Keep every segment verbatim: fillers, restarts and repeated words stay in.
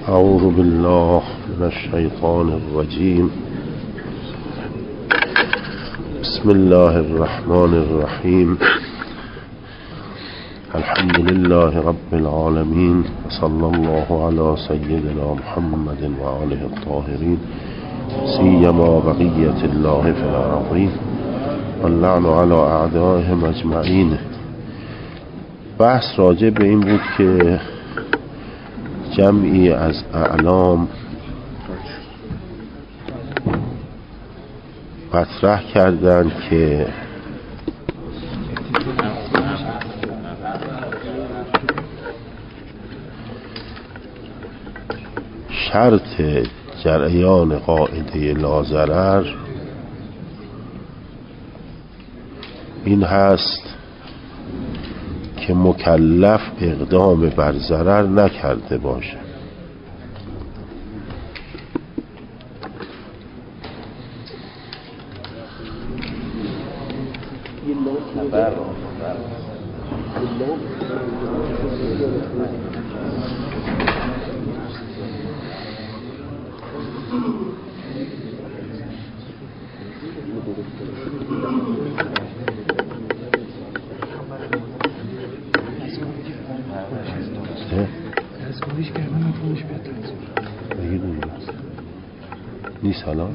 اعوذ بالله من الشیطان الرجیم. بسم الله الرحمن الرحیم. الحمد لله رب العالمین و صلی الله علی سیدنا محمد و آله الطاهرین سیما بقیة الله فی الارضین واللعن علی اعدائهم اجمعین. بحث راجع به این بود که جمعی از اعلام مطرح کردند که شرط جریان قاعده لاضرر این هست که مکلف اقدام بر ضرر نکرده باشه. نیست الان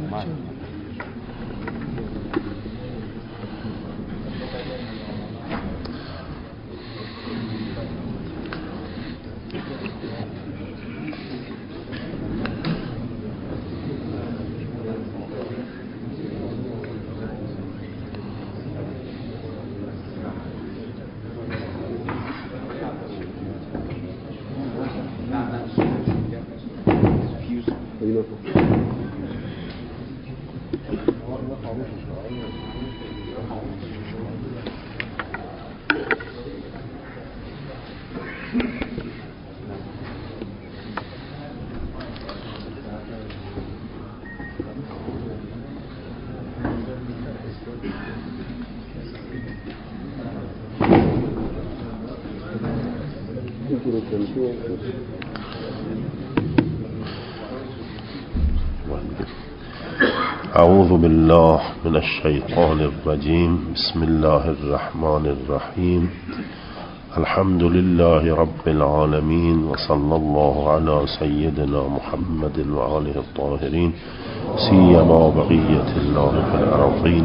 اعوذ بالله من الشیطان الرجیم. بسم الله الرحمن الرحیم. الحمد لله رب العالمین و صلی الله علی سیدنا محمد و آله الطاهرین سیما بقیة الله فی الارضین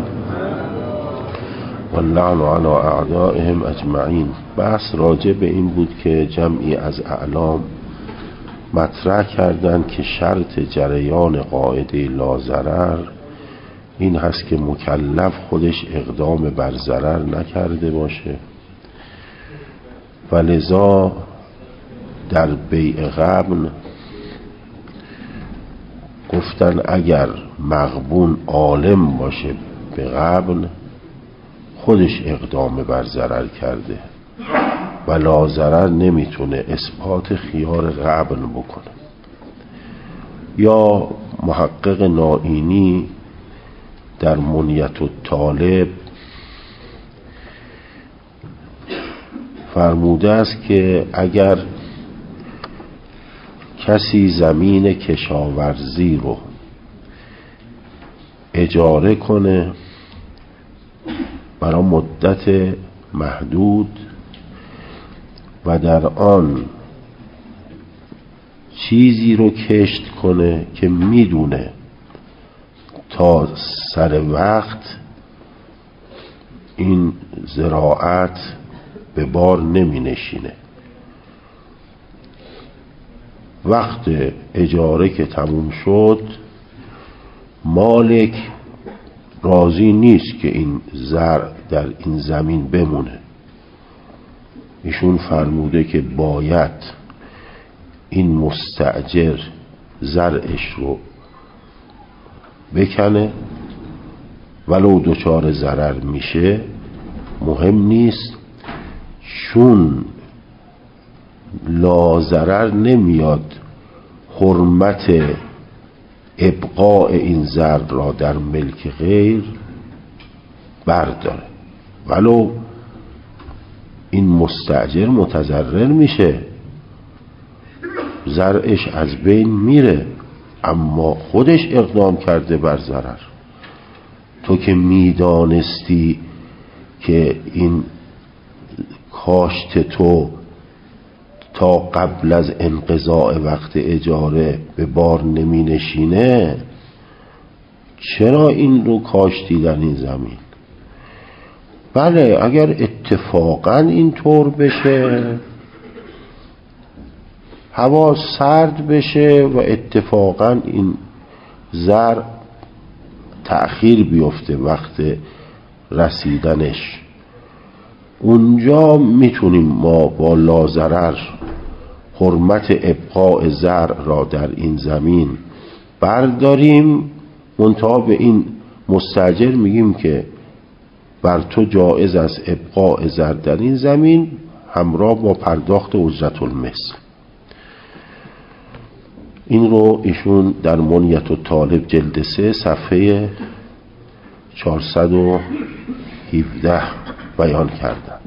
واللعن علی اعدائهم اجمعین. بحث راجع به این بود که جمعی از اعلام مطرح کردند که شرط جریان قاعده لاضرر این هست که مکلف خودش اقدام بر ضرر نکرده باشه و لذا در بیع غبن گفتن اگر مغبون عالم باشه به غبن خودش اقدام بر ضرر کرده و لاضرر نمیتونه اثبات خیار غبن بکنه. یا محقق نائینی در منیت الطالب فرموده است که اگر کسی زمین کشاورزی رو اجاره کنه برای مدت محدود و در آن چیزی رو کشت کنه که میدونه تا سر وقت این زراعت به بار نمی نشینه، وقت اجاره که تموم شد مالک راضی نیست که این زرع در این زمین بمونه. ایشون فرموده که باید این مستأجر زرعش رو بکنه، ولو دچار ضرر میشه مهم نیست، چون لا ضرر نمیاد حرمت ابقاء این زرع را در ملک غیر برداره، ولو این مستأجر متضرر میشه زرعش از بین میره، اما خودش اقدام کرده بر ضرر. تو که میدانستی که این کاشت تو تا قبل از انقضاء وقت اجاره به بار نمی نشینه، چرا این رو کاشتی در این زمین؟ بله اگر اتفاقا این طور بشه، هوا سرد بشه و اتفاقا این زر تأخیر بیفته وقت رسیدنش، اونجا میتونیم ما با لازرر حرمت ابقاء زر را در این زمین برداریم. منتها به این مستاجر میگیم که بر تو جایز است ابقاء زر در این زمین همراه با پرداخت اجرت المثل. این رو ایشون در منیت الطالب جلد سه صفحه چهارصد و هفده بیان کردن.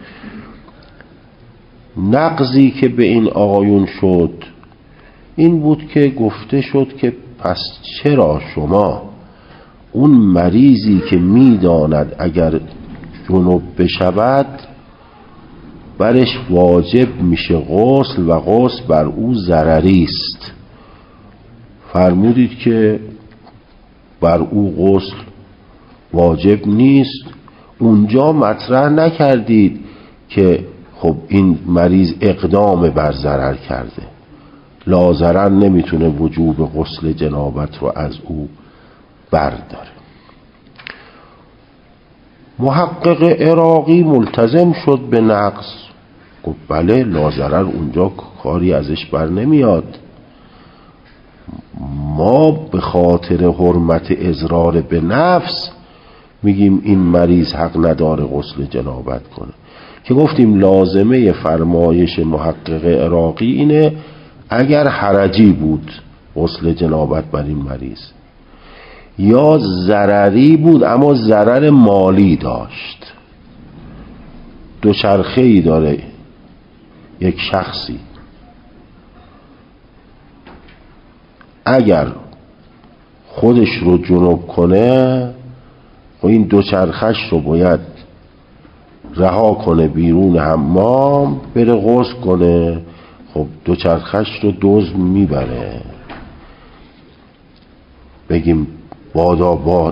نقضی که به این آقایون شد این بود که گفته شد که پس چرا شما اون مریضی که میداند اگر جنوب بشود برش واجب میشه غسل و غسل بر او ضرری است، فرمودید که بر او غسل واجب نیست. اونجا مطرح نکردید که خب این مریض اقدام بر ضرر کرده، لازرر نمیتونه وجوب غسل جنابت رو از او برداره. محقق عراقی ملتزم شد به نقض، گفت بله لازرر اونجا کاری ازش بر نمیاد، ما به خاطر حرمت اضرار به نفس میگیم این مریض حق نداره غسل جنابت کنه. که گفتیم لازمه فرمایش محقق عراقی اینه اگر حرجی بود غسل جنابت بر این مریض، یا ضرری بود اما ضرر مالی داشت، دوچرخه‌ای داره یک شخصی، اگر خودش رو جنوب کنه و این دوچرخش رو باید رها کنه بیرون حمام بره غسل کنه، خب دوچرخش رو دزد میبره، بگیم بادا باد.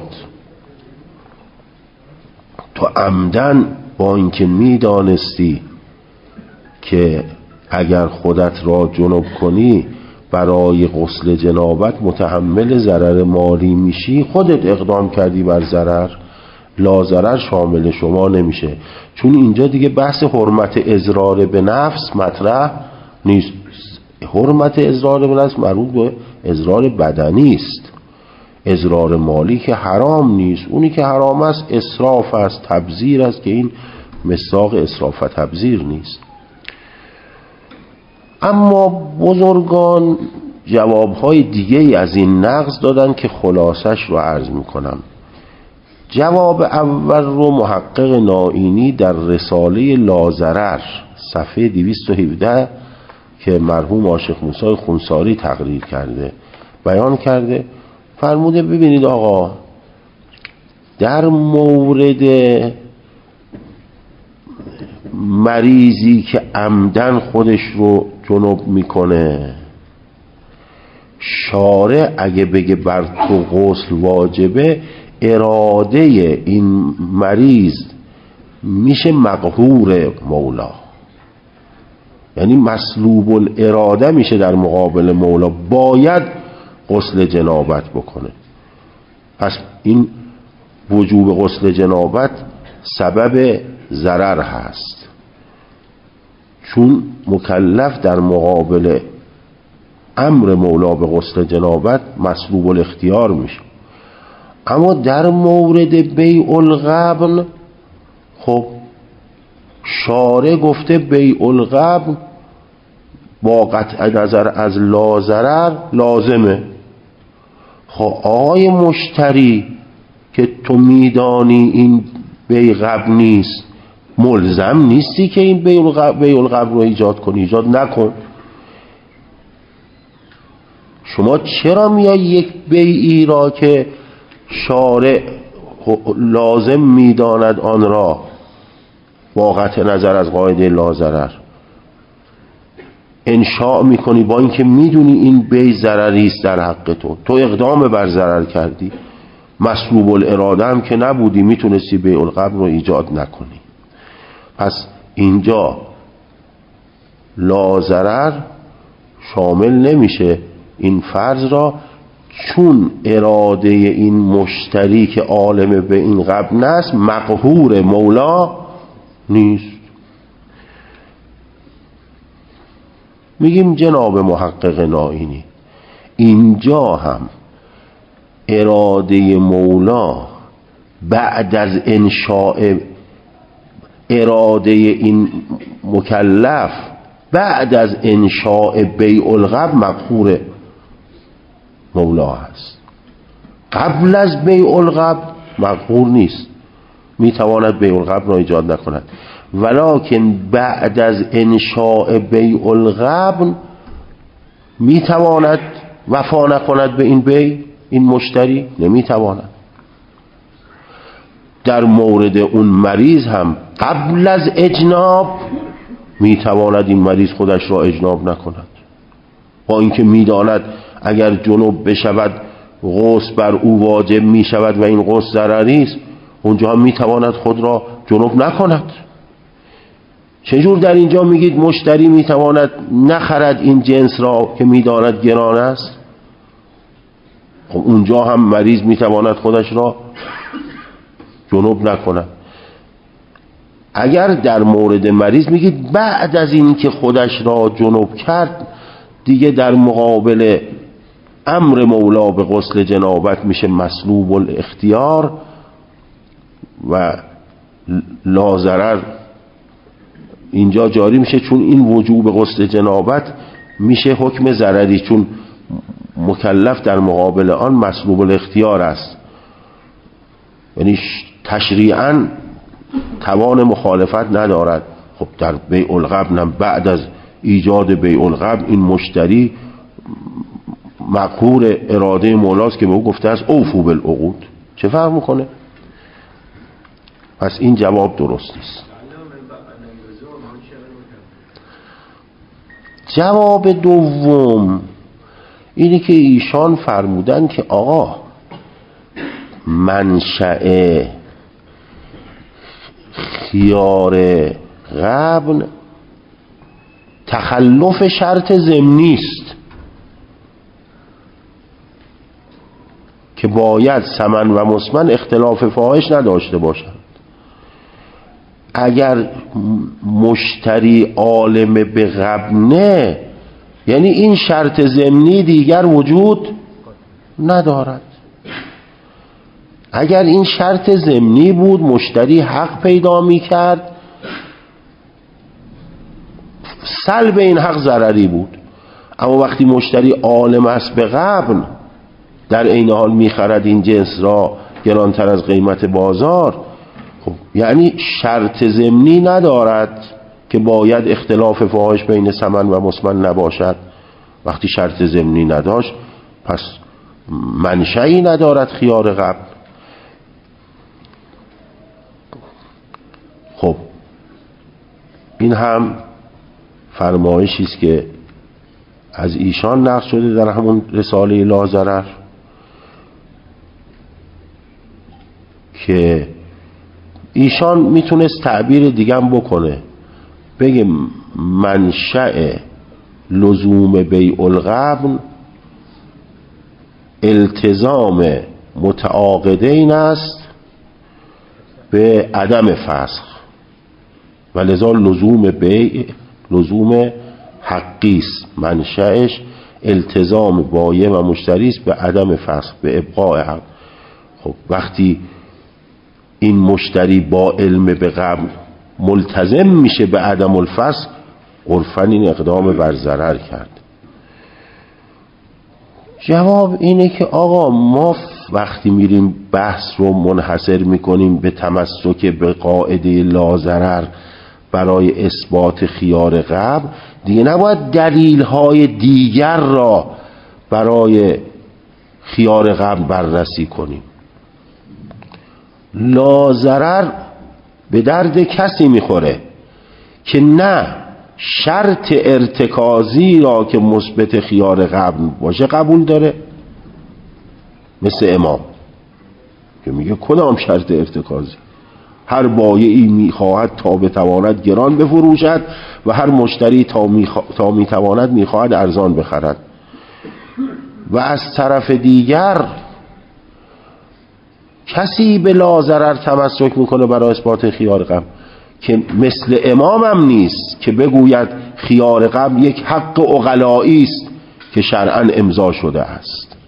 تو عمدن با اینکه میدانستی که اگر خودت را جنوب کنی برای غسل جنابت متحمل ضرر مالی میشی، خودت اقدام کردی بر ضرر، لازرر شامل شما نمیشه. چون اینجا دیگه بحث حرمت اضرار به نفس مطرح نیست، حرمت اضرار به نفس مربوط به اضرار بدنی است، اضرار مالی که حرام نیست. اونی که حرام است اسراف است، تبذیر است، که این مصداق اسراف و تبذیر نیست. اما بزرگان جوابهای دیگه از این نقض دادن که خلاصش رو عرض میکنم. جواب اول رو محقق نائینی در رساله لازرر صفحه دویست و هفده که مرحوم عاشق موسی خونساری تقریر کرده بیان کرده، فرموده ببینید آقا، در مورد مریضی که عمدن خودش رو جنوب میکنه، شارع اگه بگه بر تو غسل واجبه، اراده این مریض میشه مقهور مولا، یعنی مسلوب الاراده میشه در مقابل مولا، باید غسل جنابت بکنه. پس این وجوب غسل جنابت سبب ضرر هست، چون مکلف در مقابل امر مولا به غسل جنابت مسلوب الاختیار میشه. اما در مورد بیع القبن، خب شارع گفته بیع القبن با قطع نظر از لازرر لازمه. خب آقای مشتری که تو میدانی این بیع قبن نیست، ملزم نیستی که این بیع القبن رو ایجاد کنی، ایجاد نکن. شما چرا میای یک بیعی را که شارع لازم میداند آن را با قطع نظر از قاعده لا انشاء میکنی، با اینکه میدونی این بیع ضرری است در حق تو، تو اقدام بر ضرر کردی، مسلوب الاراده هم که نبودی، میتونستی بیع القبن رو ایجاد نکنی. پس اینجا لا ضرر شامل نمیشه این فرض را، چون اراده این مشتری که عالم به این قبن است مقهور مولا نیست. میگیم جناب محقق نائینی اینجا هم اراده مولا بعد از انشاء اراده این مکلف بعد از انشاء بیع القبن مقهور مولا هست، قبل از بیع القبن مقهور نیست، میتواند بیع القبن را ایجاد نکند، ولکن بعد از انشاء بیع القبن میتواند وفا نکند به این بیع، این مشتری نمیتواند. در مورد اون مریض هم قبل از اجناب میتواند این مریض خودش را اجناب نکند، با اینکه میداند اگر جنوب بشود غسل بر او واجب میشود و این غسل ضرری است، اونجا هم میتواند خود را جنوب نکند. چجور در اینجا میگید مشتری میتواند نخرد این جنس را که میداند گران است؟ خب اونجا هم مریض میتواند خودش را جنوب نکند. اگر در مورد مریض میگید بعد از این که خودش را جنوب کرد دیگه در مقابل امر مولا به غسل جنابت میشه مسلوب الاختیار و لا ضرر اینجا جاری میشه، چون این وجوب غسل جنابت میشه حکم ضرری، چون مکلف در مقابل آن مسلوب الاختیار است، یعنی تشریعاً توان مخالفت ندارد. خب در بیع القبن هم بعد از ایجاد بیع القبن این مشتری مقهور اراده مولاست که به او گفته است اوفو بالعقود، چه فرق میکنه؟ پس این جواب درست نیست. جواب دوم اینی که ایشان فرمودن که آقا منشأ خیار قبل تخلف شرط ضمنی است که باید ثمن و مسمن اختلاف فاحش نداشته باشند. اگر مشتری عالم به قبنه یعنی این شرط ضمنی دیگر وجود ندارد. اگر این شرط ضمنی بود مشتری حق پیدا می کرد، سلب این حق ضرری بود. اما وقتی مشتری عالم است به قبن در عین حال می خرد این جنس را گرانتر از قیمت بازار، خب یعنی شرط ضمنی ندارد که باید اختلاف فاحش بین ثمن و مسمن نباشد. وقتی شرط ضمنی نداشت پس منشأی ندارد خیار قبل. خب این هم فرمایشی است که از ایشان نقل شده در همون رساله لا ضرر که ایشان میتونست تعبیر دیگم بکنه، بگه منشأ لزوم بیع القبن التزام متعاقدین است به عدم فسخ و لذا لزوم بیع لزوم حقی است، منشأش التزام بایع و مشتری است به عدم فسخ، به ابقاء حق. خب وقتی این مشتری با علم به قبل ملتزم میشه به عدم الفسخ، عرفاً این اقدام بر ضرر کرد. جواب اینه که آقا ما وقتی میریم بحث رو منحصر میکنیم به تمسک به قاعده لا ضرر برای اثبات خیار قبل، دیگه نباید دلیل های دیگر را برای خیار قبل بررسی کنیم. لاضرر به درد کسی میخوره که نه شرط ارتکازی را که مثبت خیار قبل باشه قبول داره، مثل امام که میگه کدام شرط ارتکازی؟ هر بایعی میخواهد تا بتواند گران بفروشد و هر مشتری تا, میخوا... تا میتواند میخواهد ارزان بخرد. و از طرف دیگر کسی به لاضرر تمسک میکنه برای اثبات خیار قبل که مثل امام هم نیست که بگوید خیار قبل یک حق عقلایی است که شرعاً امضا شده است.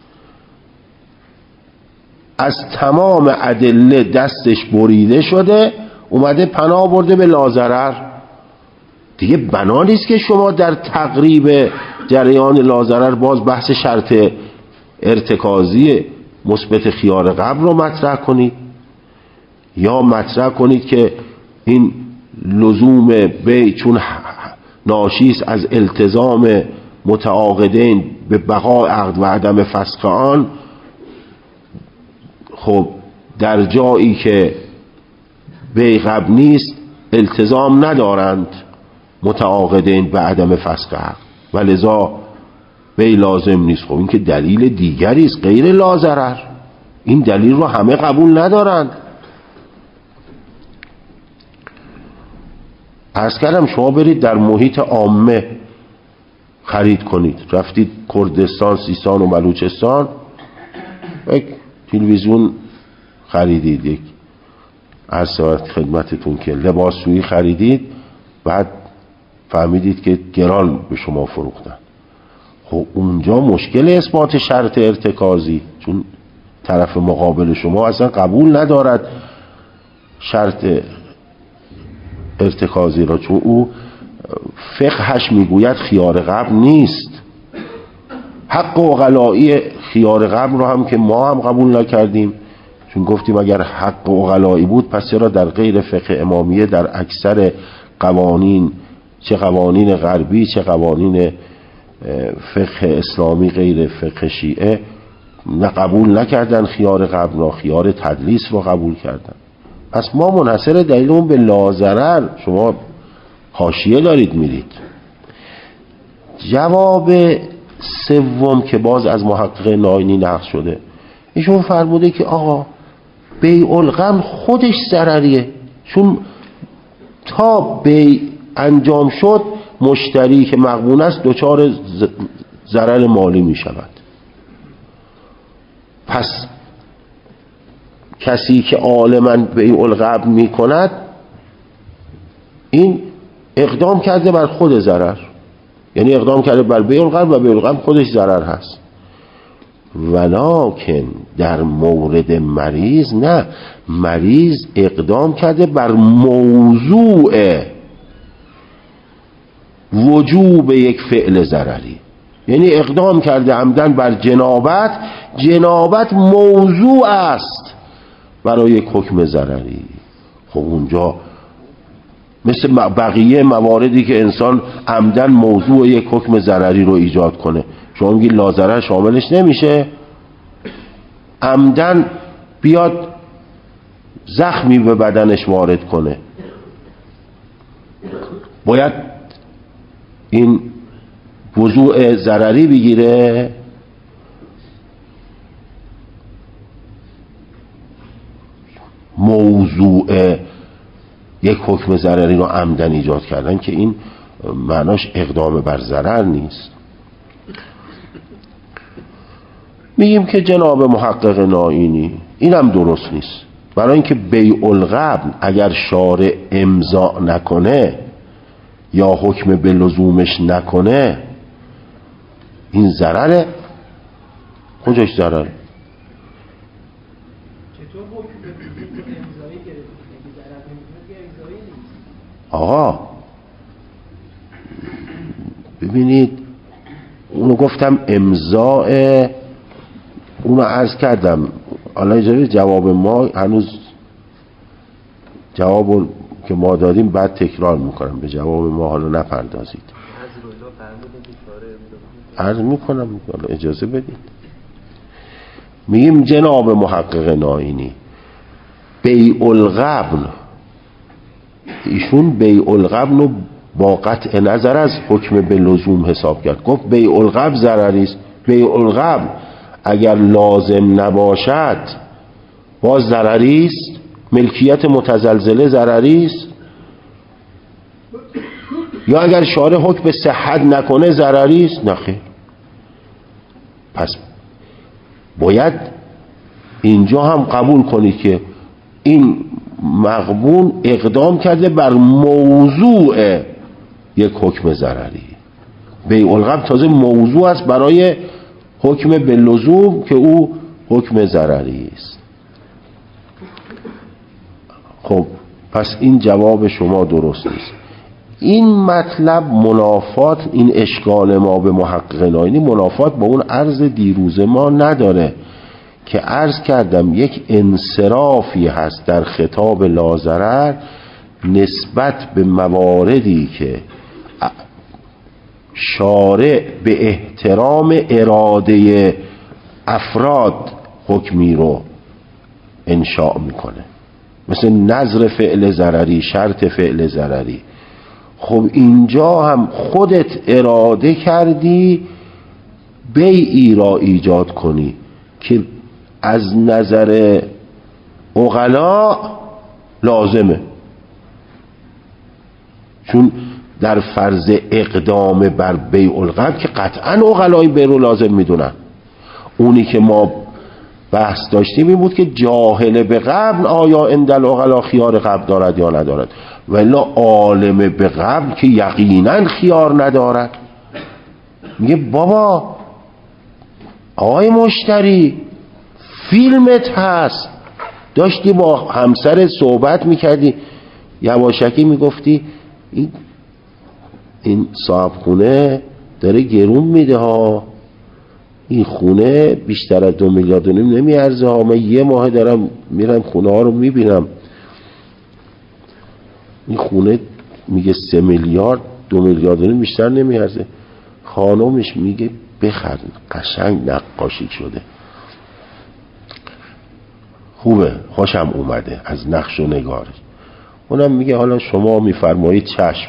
از تمام ادله دستش بریده شده، اومده پناه برده به لاضرر. دیگه بنا نیست که شما در تقریب جریان لاضرر باز بحث شرط ارتکازی مثبت خیار قبل رو مطرح کنید، یا مطرح کنید که این لزوم بیع چون ناشیست از التزام متعاقدین به بقای عقد و عدم فسخ آن، خب در جایی که بیع قبل نیست التزام ندارند متعاقدین به عدم فسخ عقد و لذا بیع لازم نیست. خب این که دلیل دیگری است غیر لاضرر. این دلیل رو همه قبول ندارند. عرض کردم شما برید در محیط عامه خرید کنید، رفتید کردستان، سیستان و بلوچستان، یک تلویزیون خریدید، یک عرض خدمتتون که لباسشویی خریدید، بعد فهمیدید که گران به شما فروختن. خب اونجا مشکل اثبات شرط ارتکازی، چون طرف مقابل شما اصلا قبول ندارد شرط ارتکازی را، چون او فقهش میگوید خیار قبل نیست. حق عقلایی خیار قبل رو هم که ما هم قبول نکردیم، چون گفتیم اگر حق عقلایی بود پس چرا در غیر فقه امامیه در اکثر قوانین، چه قوانین غربی چه قوانین فقه اسلامی غیر فقه شیعه، نه قبول نکردن خیار قبل را، خیار تدلیس رو قبول کردن. پس ما منحصر دلیلمون به لاضرر، شما حاشیه دارید میرید. جواب سوم که باز از محقق ناینی نقل شده، ایشون فرموده که آقا بیع الغم خودش ضرریه، چون تا بیع انجام شد مشتری که مغبون است دچار ضرر مالی می شود. پس کسی که عالماً بیع الغبن می کند این اقدام کرده بر خود ضرر، یعنی اقدام کرده بر بیع الغبن و بیع الغبن خودش ضرر هست. ولکن در مورد مریض نه، مریض اقدام کرده بر موضوع وجوب یک فعل ضرری، یعنی اقدام کرده عمدن بر جنابت. جنابت موضوع است برای یک حکم ضرری. خب اونجا مثل بقیه مواردی که انسان عمدن موضوع یک حکم ضرری رو ایجاد کنه، شما میگی لاضرر شاملش نمیشه، عمدن بیاد زخمی به بدنش وارد کنه، باید این وضوع ضرری بگیره. موضوع یک حکم ضرری رو عمدن ایجاد کردن که این معناش اقدام بر ضرر نیست. میگیم که جناب محقق ناینی اینم درست نیست، برای اینکه بیع الغبن اگر شارع امضا نکنه یا حکم به لزومش نکنه این ضرره. کجاش ضرره؟ آقا ببینید، اونو گفتم امضاء، اونو عرض کردم. حالا اجازه جواب ما هنوز جواب که ما دادیم بعد تکرار میکنم، به جواب ما حالا نپردازید. عرض میکنم، اجازه بدید. میگیم جناب محقق ناینی بیع القبن، ایشون بیع القبن رو با قطع نظر از حکم به لزوم حساب کرد. گفت بیع القبن ضرری است. بیع القبن اگر لازم نباشد باز ضرری است. ملکیت متزلزله ضرری است. یا اگر شارع حکم به صحت نکنه ضرری است. نخیر. پس باید اینجا هم قبول کنید که این مغبون اقدام کرده بر موضوع یک حکم ضرری. بیع القبن تازه موضوع است برای حکم به لزوم که او حکم ضرری است. خب پس این جواب شما درست نیست. این مطلب منافات، این اشکال ما به محقق ناینی منافات با اون عرض دیروز ما نداره که عرض کردم یک انصرافی هست در خطاب لاضرر نسبت به مواردی که شارع به احترام اراده افراد حکمی رو انشاء میکنه، مثل نظر فعل ضرری، شرط فعل ضرری. خب اینجا هم خودت اراده کردی بیعی را ایجاد کنی که از نظر عقلا لازمه، چون در فرض اقدام بر بیع القبن که قطعا عقلا این بیع رو لازم میدونن. اونی که ما بحث داشتیم این بود که جاهل به قبل آیا عند العقلا خیار قبل دارد یا ندارد، ولی عالم به قبل که یقینا خیار ندارد. میگه بابا آقای مشتری فیلمت هست، داشتی با همسر صحبت میکردی یواشکی میگفتی این این صاحب خونه داره گرون میده ها، این خونه بیشتر از دو میلیارد و نیم نمیارزه ها، من یه ماه دارم میرم خونه ها رو میبینم، این خونه میگه سه میلیارد دو میلیارد و نیم بیشتر نمیارزه. خانمش میگه بخر، قشنگ نقاشی شده، خوبه، خوشم اومده از نقش و نگارش. اونم میگه حالا شما میفرمایید چشم.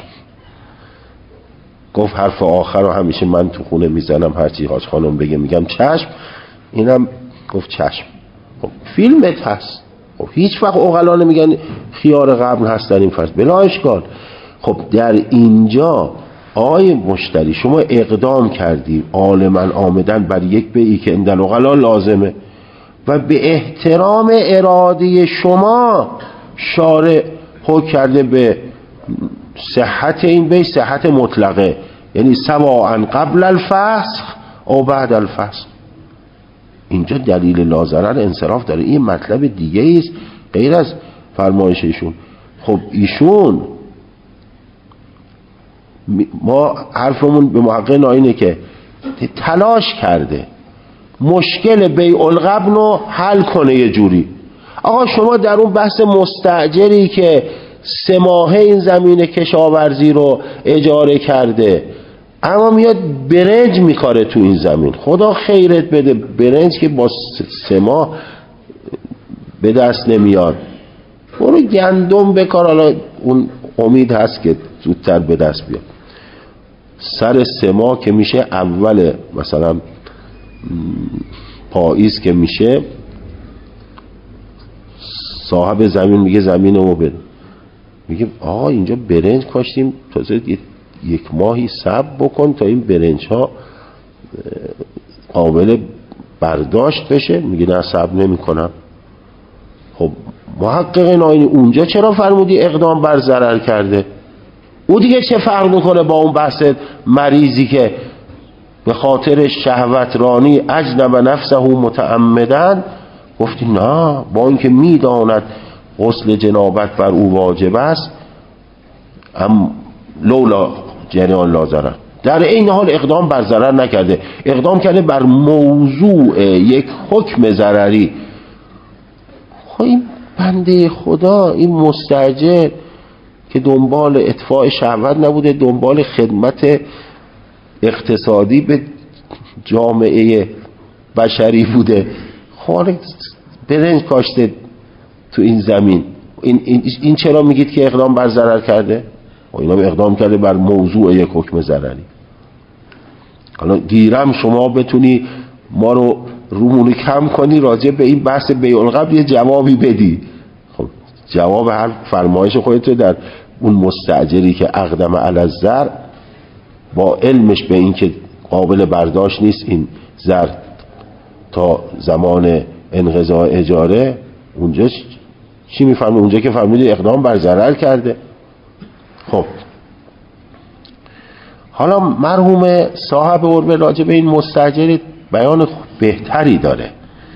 گفت حرف آخر رو همیشه من تو خونه میزنم، هرچی حاج خانم بگه میگم چشم. اینم گفت چشم. خب فیلمت هست. خب هیچ وقت عقلا نمیگن خیار قبل هست در این فرض، بلا اشکال. خب در اینجا آقای مشتری شما اقدام کردی عالما آمدن بر یک بیعی که عند العقلا لازمه و به احترام اراده شما شارع حکم کرده به صحت این بیع، صحت مطلقه، یعنی سواء قبل الفسخ او بعد الفسخ. اینجا دلیل لاضرر انصراف داره. این مطلب دیگه است غیر از فرمایش ایشون. خب ایشون ما حرفمون به محقق ناینه که تلاش کرده مشکل بیع القبن رو حل کنه یه جوری. آقا شما در اون بحث مستاجری که سه ماهه این زمین کشاورزی رو اجاره کرده اما میاد برنج میکاره تو این زمین، خدا خیرت بده، برنج که با سه ماه به دست نمیاد، برو گندم بکار، حالا اون امید هست که زودتر به دست بیاد. سر سه ماه که میشه اول مثلا پاییز که میشه صاحب زمین میگه زمین رو بده، میگه آقا اینجا برنج کاشتیم تازه یک ماهی صبر بکن تا این برنج ها قابل برداشت بشه. میگه نه صبر نمی کنم. خب محقق ناینی اونجا چرا فرمودی اقدام بر ضرر کرده؟ او دیگه چه فرق میکنه با اون بحث مریضی که به خاطر شهوت رانی اجنب نفسه متعمدن؟ گفتی نه، با اینکه میداند غسل جنابت بر او واجب است ام لولا جریان لاضرر، در این حال اقدام بر ضرر نکرده، اقدام کرده بر موضوع یک حکم ضرری. خب این بنده خدا، این مستاجر که دنبال اطفاء شهوت نبوده، دنبال خدمت اقتصادی به جامعه بشری بوده، خالق برنج کاشته تو این زمین، این, این, این چرا میگید که اقدام بر ضرر کرده؟ اینا اقدام کرده بر موضوع یک حکم ضرری. حالا گیرم شما بتونی ما رو رومونو کم کنی راجع به این بحث بیع القبض یه جوابی بدی. خب جواب هر فرمایش خودت در اون مستاجری که اقدم علی الزر با علمش به این که قابل برداشت نیست این زر تا زمان انقضاء اجاره، اونجا چی میفهمه؟ اونجا که فهمید اقدام بر ضرر کرده. خب حالا مرحوم صاحب عربه راجع به این مستاجر بیان بهتری داره.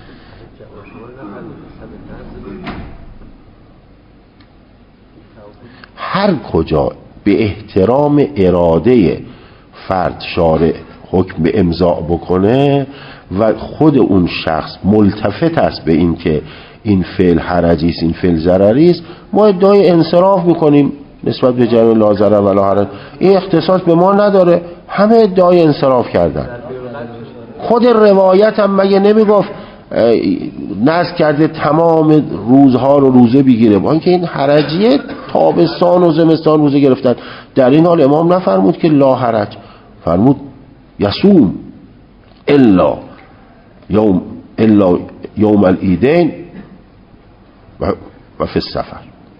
هر کجا به احترام اراده فرد شارع حکم به امضا بکنه و خود اون شخص ملتفت است به این که این فعل حرجی است، این فعل ضرری است، ما ادعای انصراف میکنیم نسبت به جریان لا ضرر ولا حرج. این اختصاص به ما نداره، همه ادعای انصراف کردن. خود روایت هم مگه نمیگفت نذر کرده تمام روزها رو روزه بگیره، با اینکه این حرجیه تابستان و زمستان روزه گرفتن. در این حال امام نفرمود که لا حرج، فرمود یصوم الا یوم الا یوم العیدین و, و فی السفر.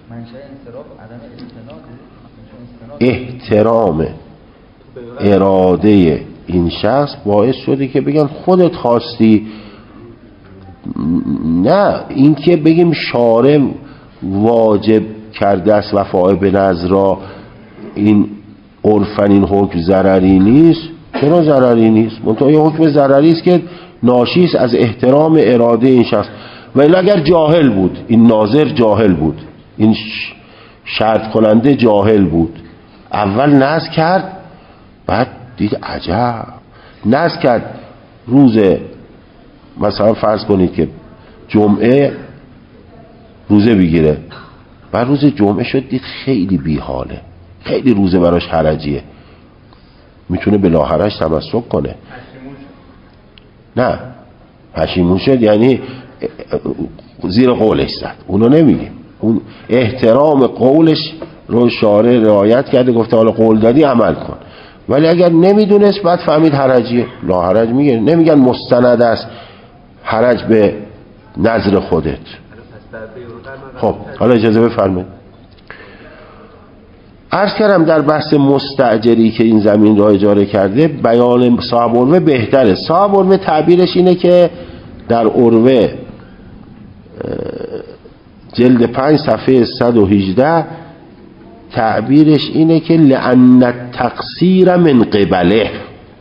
احترام اراده این شخص باعث شده که بگن خودت خواستی، نه اینکه بگیم شارع واجب کرده است وفای به نذر را، این عرفن این حکم ضرری نیست. چرا ضرری نیست؟ منتها یه حکم ضرری است که ناشی است از احترام اراده این شخص. ولی اگر جاهل بود، این ناظر جاهل بود، این شرط کننده جاهل بود، اول نذر کرد بعد دید عجب، نذر کرد روز مثلا فرض کنید که جمعه روزه بگیره، بعد روز جمعه شد دید خیلی بیحاله، خیلی روزه براش حرجیه، میتونه بلا حرج تمسک کنه. نه پشیمون شد یعنی زیر قولش زد، اونو نمیگیم. اون احترام قولش رو شارع رعایت کرده، گفته حالا قول دادی عمل کن. ولی اگر نمیدونست بعد فهمید حرجیه، لا حرج میگه، نمیگن مستند است حرج به نظر خودت. خب حالا اجازه بفرمایید. عرض کردم در بحث مستاجری که این زمین را اجاره کرده بیان صاحب عروه بهتره. صاحب عروه تعبیرش اینه که در عروه جلد پنج صفحه صد و هجده تعبیرش اینه که لأن التقصیر من قبله،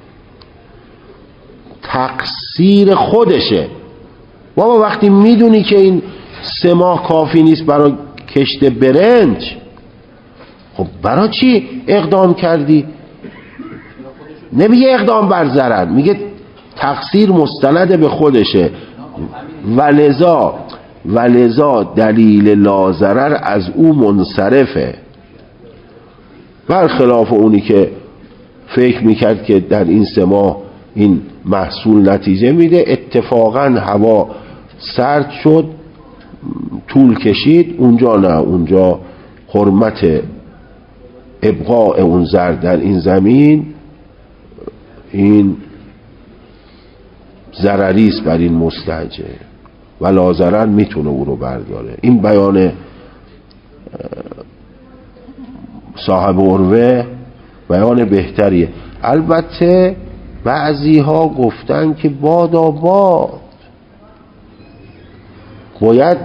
تقصیر خودشه. بابا وقتی میدونی که این سه ماه کافی نیست برای کشت برنج، خب برای چی اقدام کردی؟ نمیگه اقدام بر ضرر، میگه تقصیر مستند به خودشه. ولذا ولذا دلیل لا ضرر از او منصرفه، برخلاف اونی که فکر میکرد که در این سه ماه این محصول نتیجه میده. اتفاقا هوا سرد شد، طول کشید، اونجا نه، اونجا حرمت ابقاء اون زر در این زمین این ضرری است بر این مستاجر و لا ضرر میتونه او رو برداره. این بیان صاحب عروه بیان بهتریه. البته بعضی ها گفتن که بادا باد باید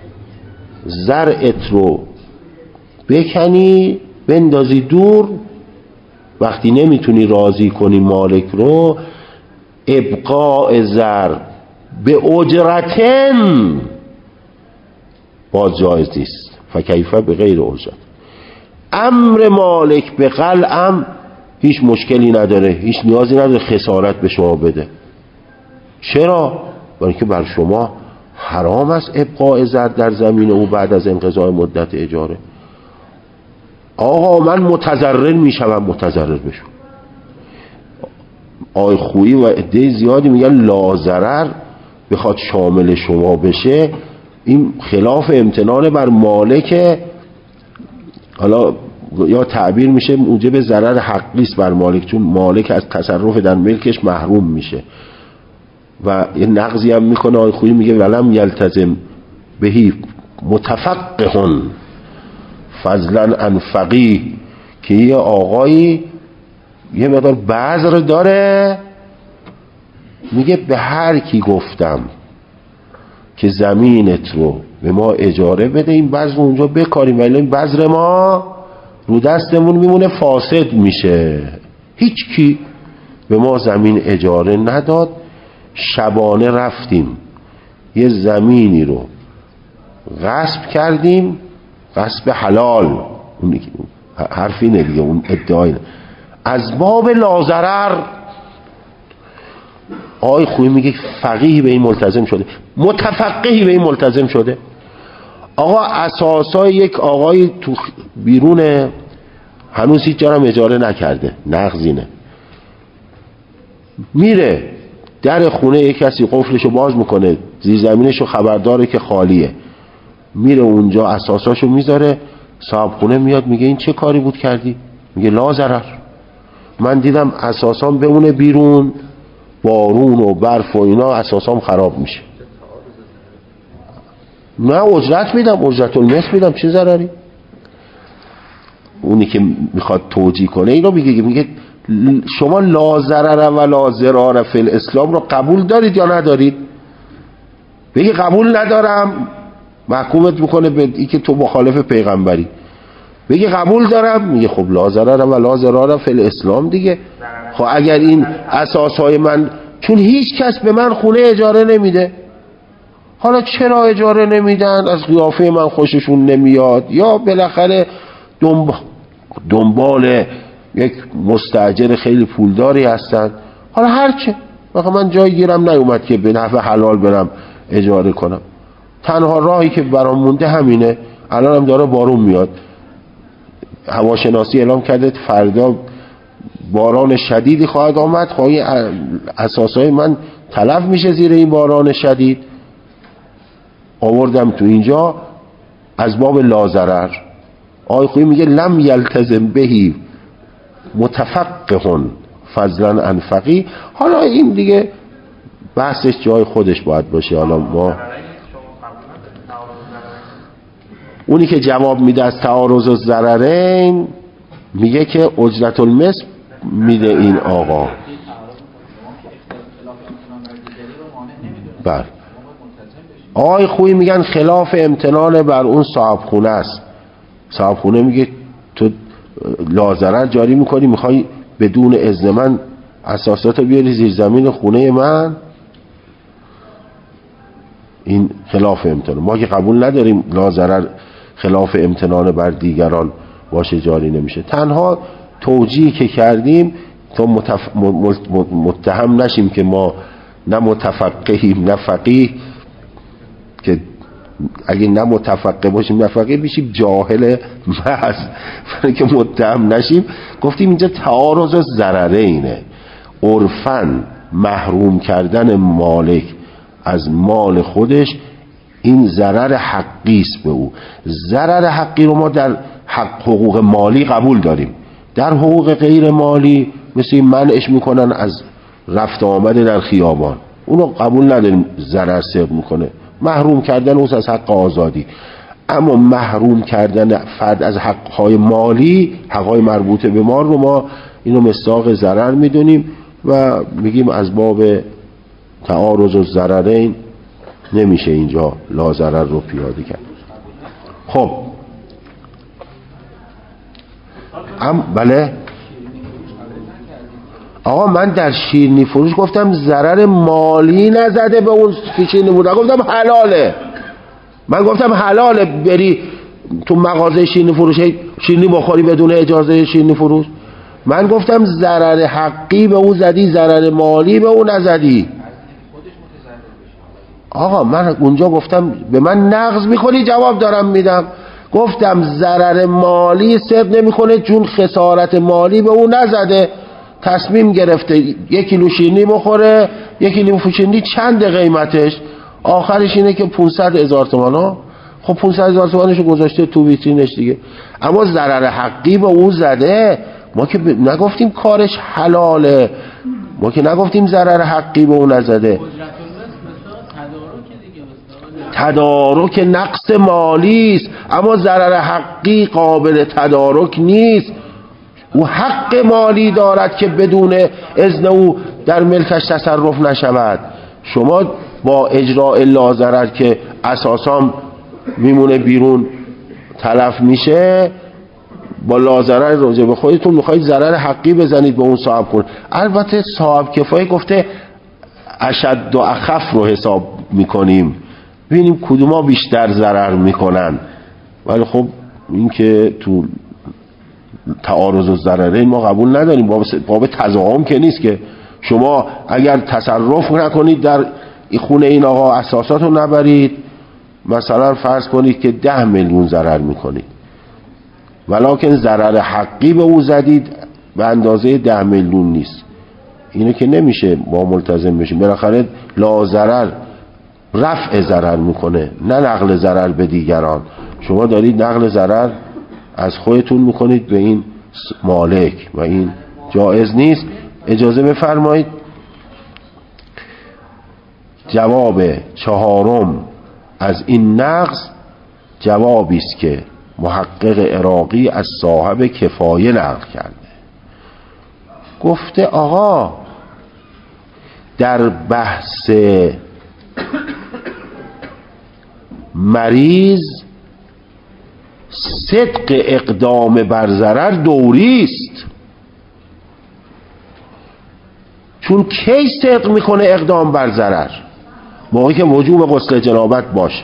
زرعت رو بکنی بندازی دور، وقتی نمیتونی راضی کنی مالک رو، ابقاء زر به اجرتن باز جایز نیست. فکیفه به غیر اجرت. امر مالک به قلعم هیچ مشکلی نداره، هیچ نیازی نداره خسارت به شما بده. چرا؟ برای که بر شما حرام است ابقاء زر در زمین او بعد از انقضای مدت اجاره. آقا من متضرر میشم، متضرر بشم. آقای خویی و عده زیادی میگن لاضرر بخواد شامل شما بشه، این خلاف امتنان بر مالک، حالا یا تعبیر میشه موجب ضرر حقی است بر مالک، چون مالک از تصرف در ملکش محروم میشه. و یه نقضی هم میکنه آقای خویی، میگه ولم یلتزم بهی متفقهن فضلا عن فقیه، که یه آقایی یه مقدار بذر داره، میگه به هر کی گفتم که زمینت رو به ما اجاره بده این بذر اونجا بکاریم، ولی این بذر ما رو دستمون میمونه فاسد میشه. هیچ کی به ما زمین اجاره نداد. شبانه رفتیم یه زمینی رو غصب کردیم، غصب حلال، اون حرف اینه دیگه، اون ادعای اینه. از باب لاضرر. آقای خویی میگه فقیهی به این ملتزم شده، متفقهی به این ملتزم شده. آقا اساسای یک آقای تو بیرونه، هنوز هیچ جا هم اجاره نکرده، نقضینه، میره در خونه یک کسی قفلشو باز میکنه، زیرزمینشو خبرداره که خالیه، میره اونجا اساساشو میذاره، صاحب خونه میاد میگه این چه کاری بود کردی؟ میگه لا ضرر، من دیدم اساسام بمونه بیرون، بارون و برف و اینا اساسام خراب میشه، نه اجرت میدم، اجرت المثل میدم، چه ضرری؟ اونی که میخواد توجیه کنه اینو میگه، میگه شما لا ضرر و لا ضرار فی الاسلام رو قبول دارید یا ندارید؟ بگی قبول ندارم، محکومت میکنه به این که تو مخالف پیغمبری. بگی قبول دارم، میگه خب لا ضرر و لا ضرار فی الاسلام دیگه. خب اگر این اساسهای من، چون هیچ کس به من خونه اجاره نمیده، حالا چرا اجاره نمیدن؟ از قیافه من خوششون نمیاد، یا بالاخره دنبال دنبال یک مستاجر خیلی پولداری هستن، حالا هرچه. مثلا من جای گیرم نیومد که به نفع حلال برم اجاره کنم، تنها راهی که برام مونده همینه. الان هم داره بارون میاد، هواشناسی اعلام کرده فردا باران شدیدی خواهد آمد، خواهی اساسای من تلف میشه زیر این باران شدید. آوردم تو اینجا از باب لا ضرر. آقای خویی میگه لم یلتزم بهی متفقهن فضلا عن فقیه. حالا این دیگه بحثش جای خودش باید باشه. حالا ما اونی که جواب میده از تعارض الضررین میگه که اجرت المثل میده این آقا. بله آقای خویی میگن خلاف امتنان بر اون صاحب خونه است. صاحب خونه میگه تو لا ضرر جاری میکنی، میخوای بدون اذن من اساساتو بیاری زیر زمین خونه من، این خلاف امتنان. ما که قبول نداریم لا ضرر خلاف امتنان بر دیگران باشه جاری نمیشه. تنها توجیه که کردیم تا متف... متهم نشیم که ما نه متفقهیم نه فقیه، که اگه نه متفقه باشیم نه فقیه بشیم جاهل محض، برای که متهم نشیم. گفتیم اینجا تعارض ضررینه، عرفاً محروم کردن مالک از مال خودش این ضرر حقی است به او. ضرر حقی رو ما در حق حقوق مالی قبول داریم، در حقوق غیر مالی مثل منعش میکنن از رفت آمد در خیابان، اونو قبول نداریم، ضرر سبب میکنه، محروم کردن اوست از حق آزادی. اما محروم کردن فرد از حقهای مالی، حقهای مربوطه به مال رو ما اینو مصداق ضرر میدونیم و میگیم از باب تعارض الضررین نمیشه اینجا لا ضرر رو پیاده کرد. خب ام بله آقا من در شیرینی فروش گفتم ضرر مالی نزده به اون شیرینی بود، گفتم حلاله. من گفتم حلاله بری تو مغازه شیرینی فروش شیرینی بخوری بدون اجازه شیرینی فروش. من گفتم ضرر حقی به اون زدی، ضرر مالی به اون نزدی. آقا من اونجا گفتم به من نقض میکنی، جواب دارم میدم. گفتم ضرر مالی سبب نمیکنه چون خسارت مالی به اون نزده، تصمیم گرفته یک کیلو شیرینی بخوره، یک کیلو شیرینی چند قیمتش؟ آخرش اینه که پانصد هزار تومان ها. خب پانصد هزار تومانشو گذاشته تو ویترینش دیگه، اما ضرر حقی به اون زده. ما که ب... نگفتیم کارش حلاله، ما که نگفتیم ضرر حقی به اون نزده. تدارک نقص مالی است، اما ضرر حقی قابل تدارک نیست. او حق مالی دارد که بدون اذن او در ملکش تصرف نشود. شما با اجراء لاضرر که اساسا میمونه بیرون تلف میشه، با لاضرر راجع به خودتون میخواید ضرر حقی بزنید به اون صاحب کن. البته صاحب کفایه گفته اشد و اخف رو حساب میکنیم، ببینیم کدوما بیشتر ضرر میکنن. ولی خب این که تو تعارض و ضررین ما قبول نداریم، باب باب تضاهم که نیست که شما اگر تصرف نکنید در خونه این آقا اساسات رو نبرید، مثلا فرض کنید که ده میلیون ضرر میکنید، ولکن ضرر حقی به او زدید به اندازه ده میلیون نیست. اینو که نمیشه ما ملتزم بشیم. بالاخره لا ضرر رفع ضرر میکنه، نه نقل ضرر به دیگران. شما دارید نقل ضرر از خودتون میکنید به این مالک و این جایز نیست. اجازه بفرمایید جواب چهارم از این نقض جوابی است که محقق عراقی از صاحب کفایه نقل کرده. گفته آقا در بحث مریض صدق اقدام بر ضرر دوری است، چون کی صدق میکنه اقدام بر ضرر؟ موقعی که وجوب غسل جنابت باشه.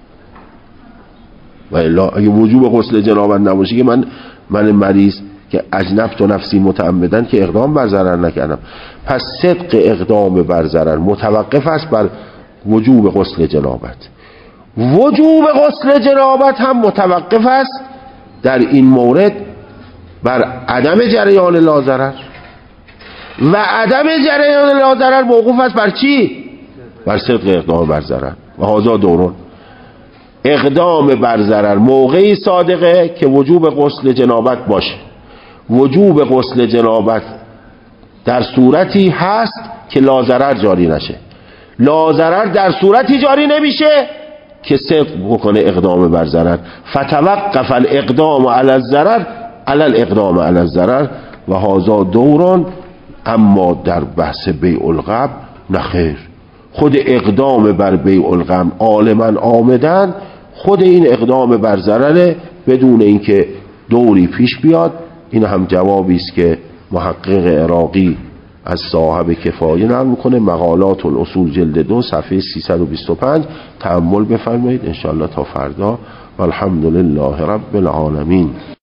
و الا اگه وجوب غسل جنابت نباشه که من من مریض که اجنبت و نفسی متعمدن که اقدام بر ضرر نکردم، پس صدق اقدام بر ضرر متوقف است بر وجوب غسل جنابت. وجوب غسل جنابت هم متوقف است در این مورد بر عدم جریان لاضرر، و عدم جریان لاضرر موقوف است بر چی؟ بر صدق اقدام بر ضرر. و هذا دورون اقدام بر ضرر موقعی صادقه که وجوب غسل جنابت باشه. وجوب غسل جنابت در صورتی هست که لاضرر جاری نشه. لاضرر در صورتی جاری نمیشه که صدق بکنه اقدام بر ضرر. فتوقف الاقدام علی الضرر علی الاقدام علی الضرر و هذا دوران. اما در بحث بیع القبض نخیر، خود اقدام بر بیع القبض عالما آمدن خود این اقدام بر ضرر بدون اینکه دوری پیش بیاد. این هم جوابی است که محقق عراقی از صاحب کفایه نقل میکنه. مقالات الاصول جلد دو صفحه سیصد و بیست و پنج. تأمل بفرمایید ان شاء الله تا فردا. والحمد لله رب العالمین.